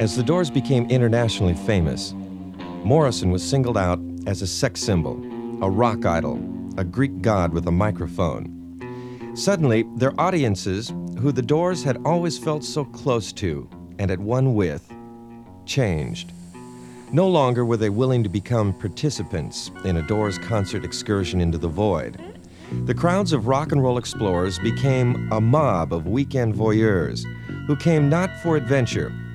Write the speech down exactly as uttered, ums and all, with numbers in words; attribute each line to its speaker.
Speaker 1: As the Doors became internationally famous, Morrison was singled out as a sex symbol, a rock idol, a Greek god with a microphone. Suddenly, their audiences, who the Doors had always felt so close to and at one with, changed. No longer were they willing to become participants in a Doors concert excursion into the void. The crowds of rock and roll explorers became a mob of weekend voyeurs who came not for adventure,